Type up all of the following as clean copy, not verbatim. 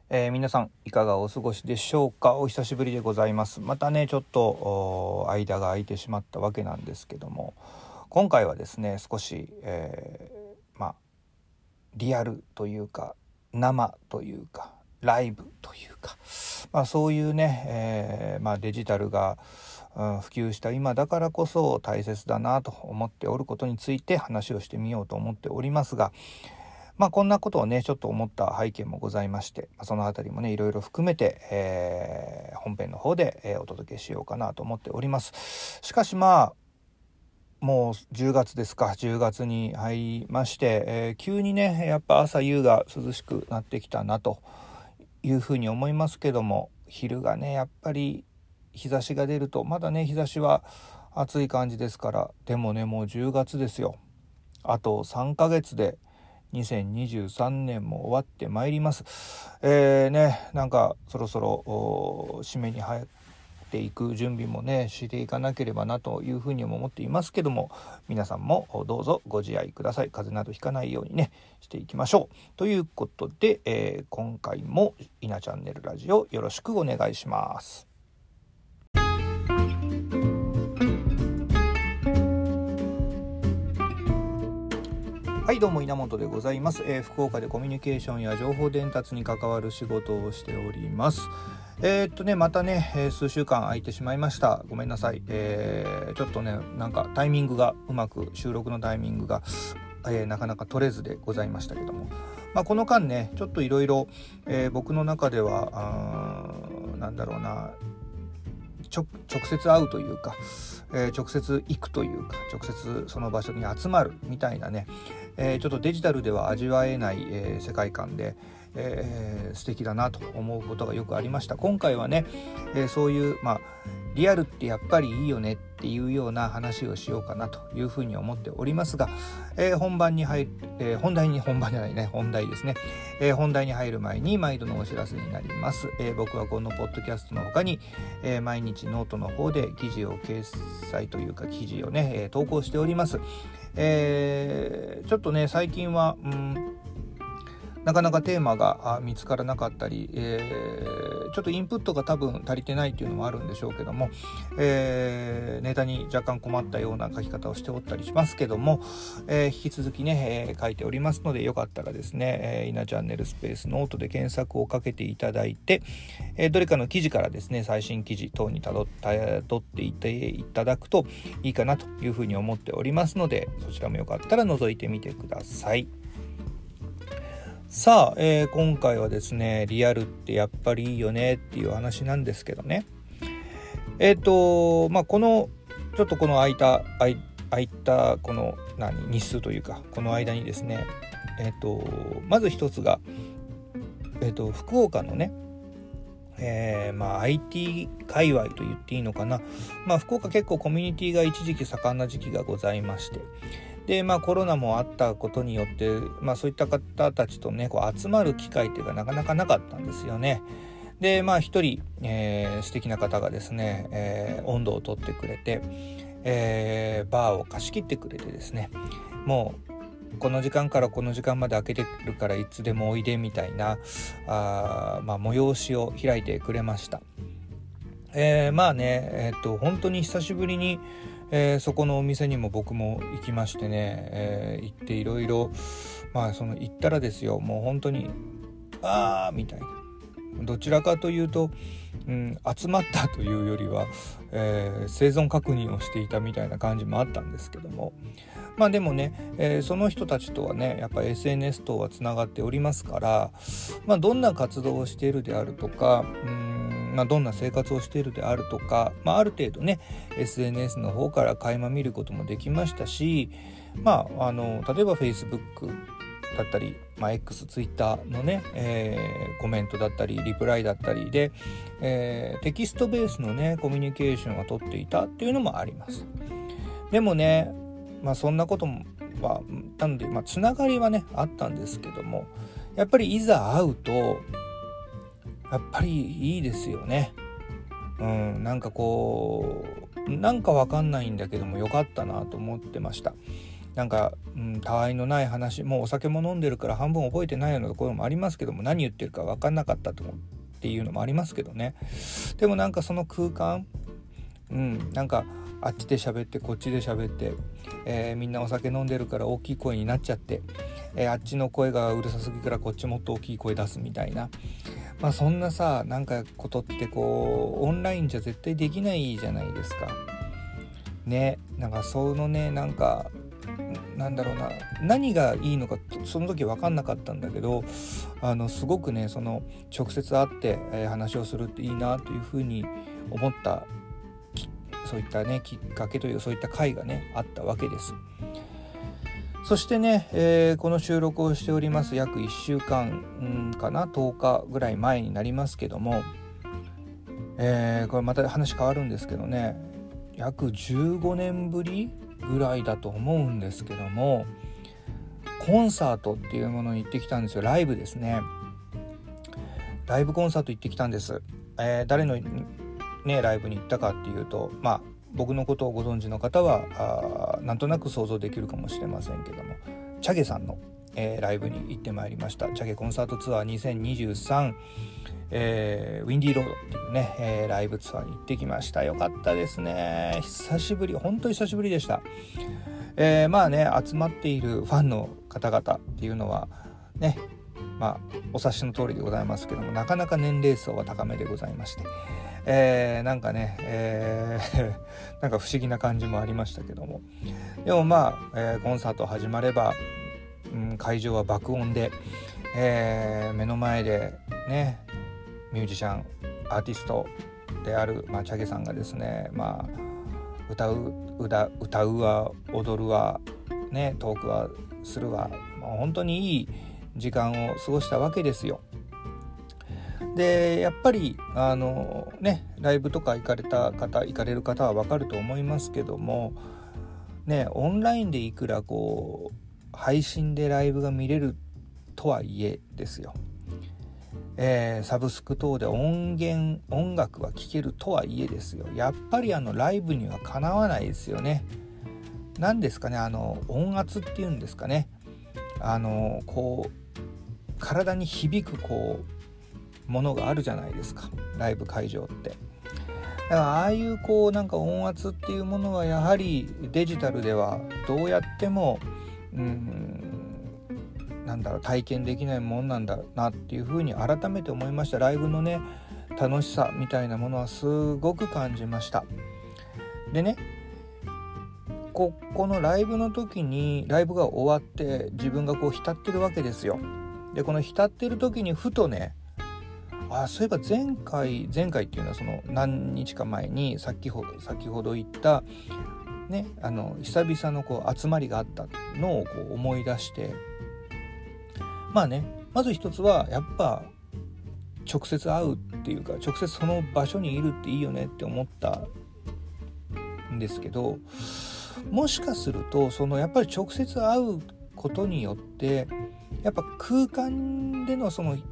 皆さんいかがお過ごしでしょうか。お久しぶりでございます。またねちょっと間が空いてしまったわけなんですけども、今回はですね少し、リアルというか生というかライブというか、そういうね、デジタルが、普及した今だからこそ大切だなと思っておることについて話をしてみようと思っておりますが、こんなことをねちょっと思った背景もございまして、そのあたりもねいろいろ含めて、本編の方で、お届けしようかなと思っております。しかしもう10月ですか。10月に入りまして、急にねやっぱ朝夕が涼しくなってきたなというふうに思いますけども、昼がねやっぱり日差しが出ると、まだね日差しは暑い感じですから、でもねもう10月ですよ。あと3ヶ月で2023年も終わってまいります。なんかそろそろ締めに入っていく準備もねしていかなければなというふうにも思っていますけども、皆さんもどうぞご自愛ください。風邪などひかないようにねしていきましょうということで、今回も稲チャンネルラジオよろしくお願いします。はい、どうも稲本でございます。福岡でコミュニケーションや情報伝達に関わる仕事をしております。またね、数週間空いてしまいました。ごめんなさい。ちょっとねなんかタイミングがうまく、収録のタイミングが、なかなか取れずでございましたけども、この間ねちょっといろいろ僕の中では直接会うというか、直接行くというか、直接その場所に集まるみたいなね、ちょっとデジタルでは味わえない、世界観で、素敵だなと思うことがよくありました。今回はね、そういうリアルってやっぱりいいよねっていうような話をしようかなというふうに思っておりますが、本題ですね。本題に入る前に毎度のお知らせになります。僕はこのポッドキャストの他に、毎日ノートの方で記事を掲載というか記事をね、投稿しております。ちょっとね最近はなかなかテーマが見つからなかったり、ちょっとインプットが多分足りてないっていうのもあるんでしょうけども、ネタに若干困ったような書き方をしておったりしますけども、引き続きね、書いておりますので、よかったらですね、稲チャンネルスペースノートで検索をかけていただいて、どれかの記事からですね最新記事等にたどっていっていただくといいかなというふうに思っておりますので、そちらもよかったら覗いてみてください。さあ、今回はですねリアルってやっぱりいいよねっていう話なんですけどね、このちょっとこの空いたこの日数というか、この間にですねまず一つが福岡のねIT 界隈と言っていいのかな、福岡結構コミュニティが一時期盛んな時期がございまして、でコロナもあったことによって、そういった方たちとね集まる機会っていうかなかなかなかったんですよね。で一人、素敵な方がですね、温度を取ってくれて、バーを貸し切ってくれてですね、もうこの時間からこの時間まで開けてるからいつでもおいでみたいな催しを開いてくれました。本当に久しぶりにそこのお店にも僕も行きましてね、行っていろいろ行ったらですよ、もう本当にみたいな、どちらかというと、集まったというよりは、生存確認をしていたみたいな感じもあったんですけども、でもね、その人たちとはねやっぱ SNS 等はつながっておりますから、どんな活動をしているであるとか、どんな生活をしているであるとか、ある程度ね SNS の方から垣間見ることもできましたし、例えば Facebook だったり、X、Twitter のね、コメントだったりリプライだったりで、テキストベースのねコミュニケーションは取っていたっていうのもあります。でもねそんなこともなのでつながりはねあったんですけども、やっぱりいざ会うとやっぱりいいですよね。なんかわかんないんだけどもよかったなと思ってました。 なんか、たわいのない話、もうお酒も飲んでるから半分覚えてないようなところもありますけども、何言ってるか分かんなかったっていうのもありますけどね。でもなんかその空間、なんかあっちで喋ってこっちで喋って、みんなお酒飲んでるから大きい声になっちゃって、あっちの声がうるさすぎからこっちもっと大きい声出すみたいな、そんなさ、なんかことってこうオンラインじゃ絶対できないじゃないですかね。なんかそのね、なんかなんだろうな、何がいいのかその時分かんなかったんだけど、すごくね、その直接会って、話をするっていいなというふうに思った、そういったねきっかけというそういった回がねあったわけです。そしてね、この収録をしております約1週間、かな、10日ぐらい前になりますけども、これまた話変わるんですけどね、約15年ぶりぐらいだと思うんですけども、コンサートっていうものに行ってきたんですよ。ライブですね。ライブコンサート行ってきたんです。誰のねライブに行ったかっていうと、僕のことをご存知の方はなんとなく想像できるかもしれませんけども、チャゲさんの、ライブに行ってまいりました。チャゲコンサートツアー2023、ウィンディーロードっていうね、ライブツアーに行ってきました。よかったですね。久しぶり、本当に久しぶりでした。集まっているファンの方々っていうのはね、お察しの通りでございますけども、なかなか年齢層は高めでございまして、なんかね、なんか不思議な感じもありましたけども、でもコンサート始まれば、会場は爆音で、目の前でねミュージシャンアーティストである、チャゲさんがですね、歌うわ踊るわね、トークはするわ、本当にいい時間を過ごしたわけですよ。でやっぱりライブとか行かれる方は分かると思いますけどもね、オンラインでいくらこう配信でライブが見れるとはいえですよ、サブスク等で音楽は聴けるとはいえですよ、やっぱりライブにはかなわないですよね。なんですかね、音圧っていうんですかね、こう体に響くこうものがあるじゃないですか、ライブ会場って。だからああいうこうなんか音圧っていうものはやはりデジタルではどうやっても体験できないもんなんだなっていうふうに改めて思いました。ライブのね楽しさみたいなものはすごく感じました。でね、このライブの時にライブが終わって自分がこう浸ってるわけですよ。でこの浸ってる時にふとね、そういえば前回っていうのはその何日か前に先ほど言ったね、久々のこう集まりがあったのをこう思い出して、まず一つはやっぱ直接会うっていうか、直接その場所にいるっていいよねって思ったんですけど、もしかするとやっぱり直接会うことによってやっぱ空間での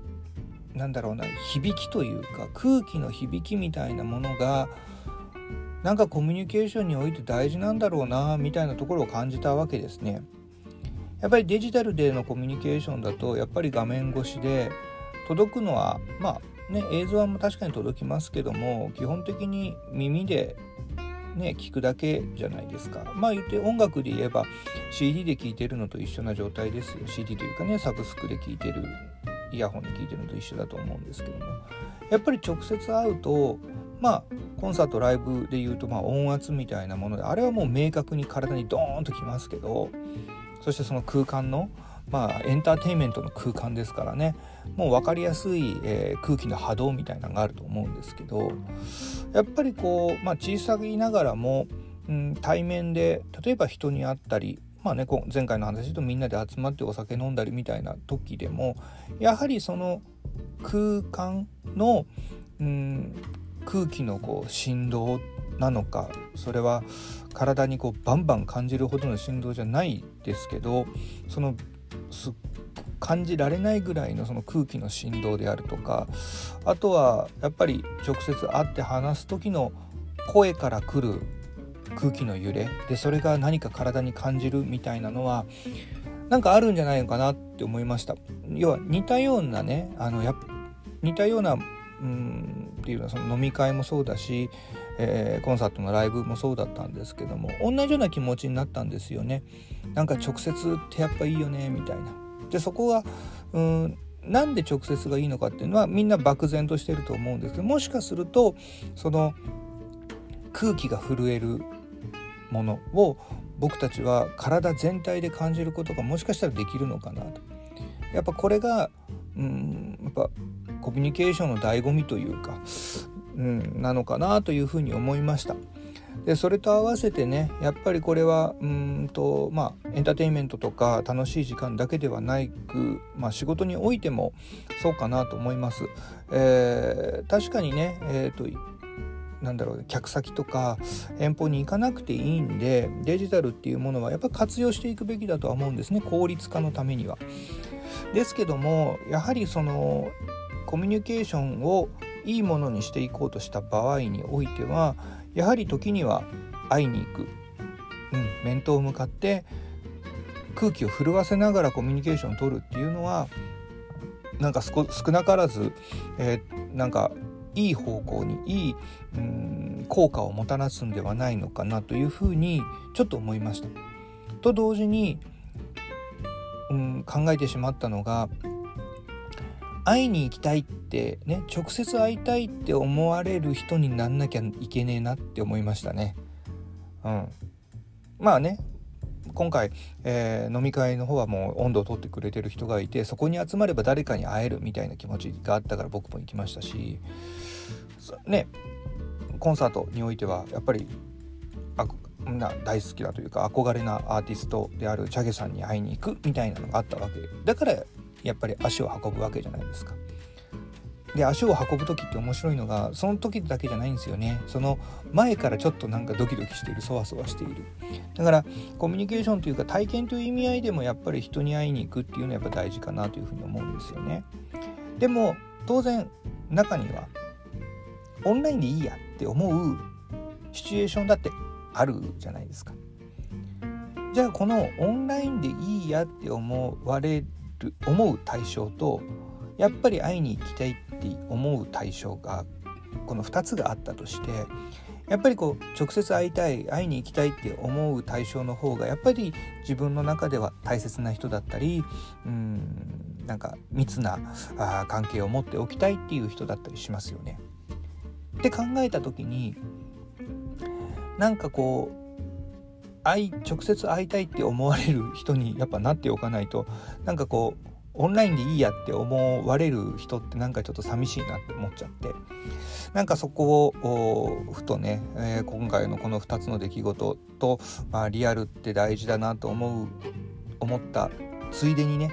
響きというか空気の響きみたいなものがなんかコミュニケーションにおいて大事なんだろうなみたいなところを感じたわけですね。やっぱりデジタルでのコミュニケーションだとやっぱり画面越しで届くのは映像は確かに届きますけども、基本的に耳で聞くだけじゃないですか。言って音楽で言えば CD で聴いてるのと一緒な状態ですよ。 CD というかね、サブスクで聴いてる、イヤホンで聴いてるのと一緒だと思うんですけども、やっぱり直接会うとコンサートライブでいうと音圧みたいなもので、あれはもう明確に体にドーンときますけど、そしてその空間のエンターテインメントの空間ですからね、もう分かりやすい、空気の波動みたいなのがあると思うんですけど、やっぱりこう、小さいながらも、対面で例えば人に会ったり、前回の話でとみんなで集まってお酒飲んだりみたいな時でも、やはりその空間の、空気のこう振動なのか、それは体にこうバンバン感じるほどの振動じゃないですけど、感じられないぐらいのその空気の振動であるとか、あとはやっぱり直接会って話す時の声から来る空気の揺れで、それが何か体に感じるみたいなのはなんかあるんじゃないのかなって思いました。要は似たようなね、似たようなっていうのは、その飲み会もそうだし、コンサートのライブもそうだったんですけども、同じような気持ちになったんですよね。なんか直接ってやっぱいいよねみたいな。でそこはなんで直接がいいのかっていうのはみんな漠然としてると思うんですけど、もしかするとその空気が震えるものを僕たちは体全体で感じることがもしかしたらできるのかなと。やっぱこれがやっぱコミュニケーションの醍醐味というか、なのかなというふうに思いました。でそれと合わせてね、やっぱりこれはエンターテインメントとか楽しい時間だけではなく、仕事においてもそうかなと思います。確かにね、客先とか遠方に行かなくていいんで、デジタルっていうものはやっぱり活用していくべきだとは思うんですね、効率化のためには。ですけども、やはりそのコミュニケーションをいいものにしていこうとした場合においては、やはり時には会いに行く、面と向かって空気を震わせながらコミュニケーションを取るっていうのは、なんか少なからず、なんかいい方向にいい効果をもたらすんではないのかなというふうにちょっと思いました。と同時に、考えてしまったのが、会いに行きたいってね、直接会いたいって思われる人になんなきゃいけねえなって思いましたね。まあね、今回、飲み会の方はもう温度を取ってくれてる人がいて、そこに集まれば誰かに会えるみたいな気持ちがあったから僕も行きましたしね、コンサートにおいてはやっぱり大好きだというか憧れなアーティストであるチャゲさんに会いに行くみたいなのがあったわけだから、やっぱり足を運ぶわけじゃないですか。で足を運ぶ時って面白いのが、その時だけじゃないんですよね。その前からちょっとなんかドキドキしている、そわそわしている。だからコミュニケーションというか体験という意味合いでもやっぱり人に会いに行くっていうのはやっぱ大事かなというふうに思うんですよね。でも当然中にはオンラインでいいやって思うシチュエーションだってあるじゃないですか。じゃあこのオンラインでいいやって思う対象と、やっぱり会いに行きたいって思う対象が、この2つがあったとして、やっぱり直接会いに行きたいって思う対象の方がやっぱり自分の中では大切な人だったり、なんか密な関係を持っておきたいっていう人だったりしますよね。って考えた時に、なんか直接会いたいって思われる人にやっぱなっておかないと、なんかオンラインでいいやって思われる人ってなんかちょっと寂しいなって思っちゃって、なんかそこをふとね、今回のこの2つの出来事と、リアルって大事だなと思ったついでにね、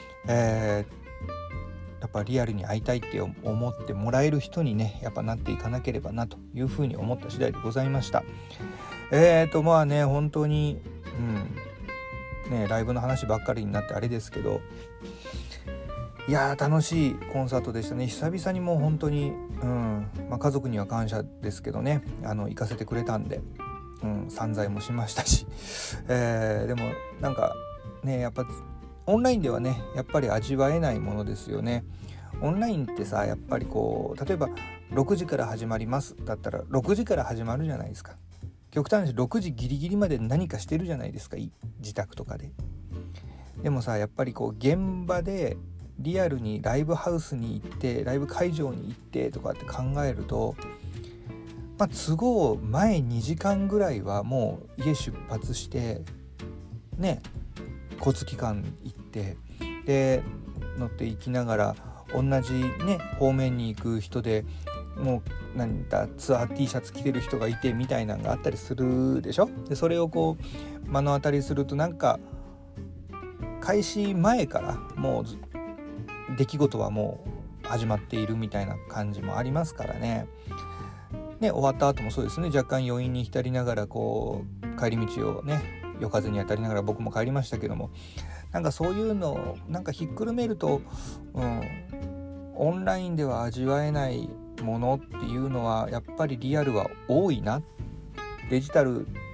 やっぱリアルに会いたいって思ってもらえる人にね、やっぱなっていかなければなというふうに思った次第でございました。本当にライブの話ばっかりになってあれですけど、いやー楽しいコンサートでしたね。久々にもう本当に、家族には感謝ですけどね、行かせてくれたんで、散財もしましたし、でもなんかね、やっぱオンラインではねやっぱり味わえないものですよね。オンラインってさ、やっぱり例えば6時から始まりますだったら6時から始まるじゃないですか。極端に6時ギリギリまで何かしてるじゃないですか、自宅とかで。でもさ、やっぱり現場でリアルにライブハウスに行って、ライブ会場に行ってとかって考えると、都合前2時間ぐらいはもう家出発してね、交通機関行ってで乗って行きながら、同じね方面に行く人でもうツアー T シャツ着てる人がいてみたいなのがあったりするでしょ。でそれを目の当たりすると、なんか開始前からもう出来事はもう始まっているみたいな感じもありますからね。終わった後もそうですね、若干余韻に浸りながら帰り道をね夜風に当たりながら僕も帰りましたけども、なんかそういうのをなんかひっくるめると、オンラインでは味わえないものっていうのはやっぱりリアルは多いな、デジタル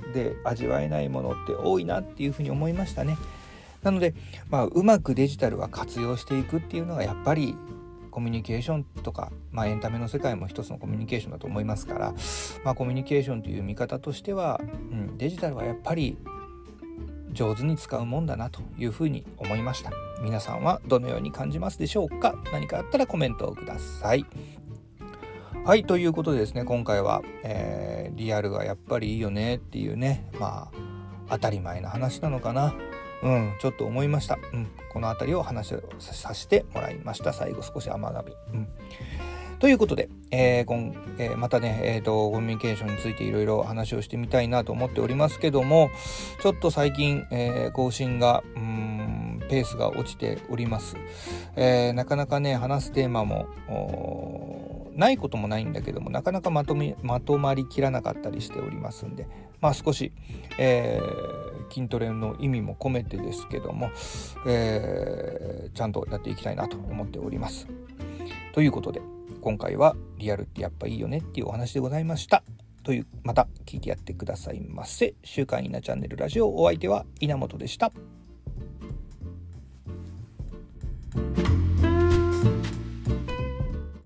で味わえないものって多いなっていうふうに思いましたね。なので、うまくデジタルは活用していくっていうのがやっぱりコミュニケーションとか、エンタメの世界も一つのコミュニケーションだと思いますから、コミュニケーションという見方としては、デジタルはやっぱり上手に使うもんだなというふうに思いました。皆さんはどのように感じますでしょうか。何かあったらコメントをください。はい、ということでですね、今回は、リアルがやっぱりいいよねっていうね、当たり前な話なのかな、ちょっと思いました。このあたりを話をさせてもらいました。最後少し甘噛み。ということで、またね、コミュニケーションについていろいろ話をしてみたいなと思っておりますけども、ちょっと最近、更新がペースが落ちております。なかなかね話すテーマもないこともないんだけども、なかなかまとまりきらなかったりしておりますんで、少し、筋トレの意味も込めてですけども、ちゃんとやっていきたいなと思っております。ということで今回はリアルってやっぱいいよねっていうお話でございました。また聞いてやってくださいませ。週刊稲チャンネルラジオ、お相手は稲本でした。